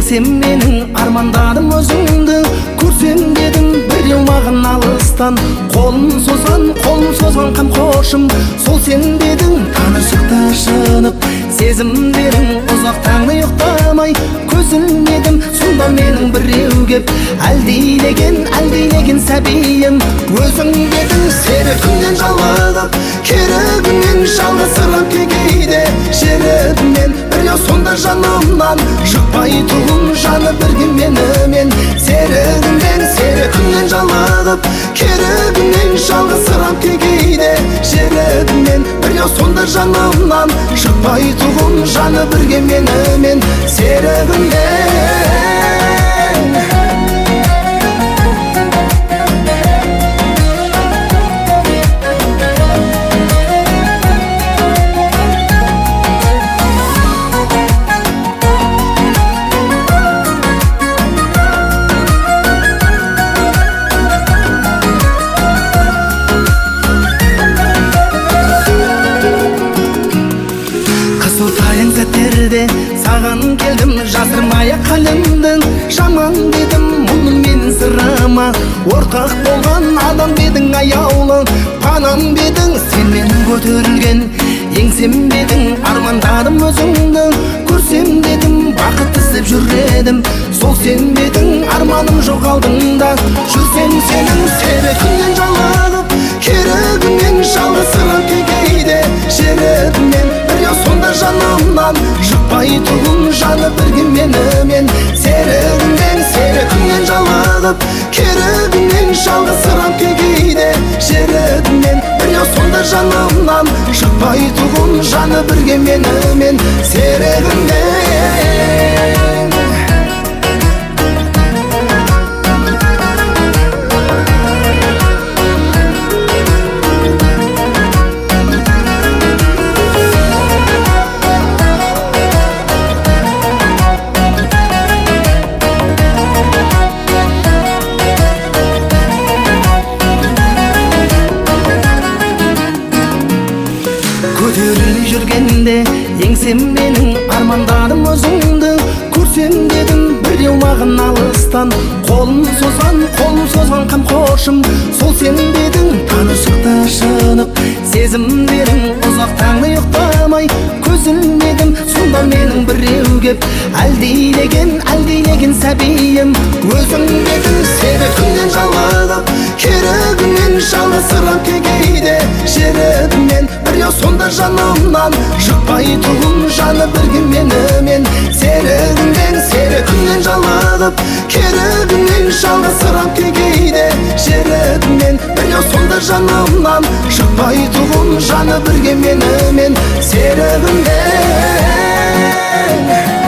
еңсем менің армандадым өзіңді көрсем дедім біреу маған алыстан қолын созған қамқоршым сол сен дедің танышықта шынып сезімдерің ұзақ таңды ұйықтамай көз ілмедім сонда менің біреу кеп әлдилеген сәбиім өзің дедің серігімнен жалығып керігімнен жалғызсырап кейде жерімнен біреу сонда жанымнан шықпай тұғын жаны бірге менімен серігімнен жалығып керігімнен жалғызсырап кейде жерімнен біреу сонда жанымнан шықпай тұғын жаны бірге менімен серігімнен саған келдім жасырмай қалымдың жаман дедім мұны мен сырама ортақ болған адам бедің аяулы панам бедің сен менің көтерілген еңсем бедің армандадым өзіңді көрсем дедім бақыт іздеп жүр сол сен бедің арманым жоқ алдыңда жүрсем сенің серігіңнен жалығып керігіңнен жалғызсырап кейде жерімнен біреу сонда жанымнан шықпай тұғын жаны бірге менімен серігіңнен жалығып керігіңнен жалғызсырап кейде жерімнен біреу сонда жанымнан шықпай тұғын жаны бірге менімен серігіңнен көтеріліп жүргенде еңсем менің армандадым өзіңді көрсем дедім біреу маған алыстан қолын созған қамқоршым сол сен дедің танышықта шынып сезімдерің ұзақ таңды ұйықтамай көз ілмедім сонда менің біреу кеп әлдилеген сәбиім өзің дедің серігіңнен жалығып керігіңнен жалғызсырап кейде жерімнен біреу сонда жанымнан шықпай тұғын жаны бірге менімен серігіңнен жалығып керігіңнен жалғызсырап кейде жерімнен біреу сонда жанымнан шықпай тұғын жаны бірге менімен серігіңнен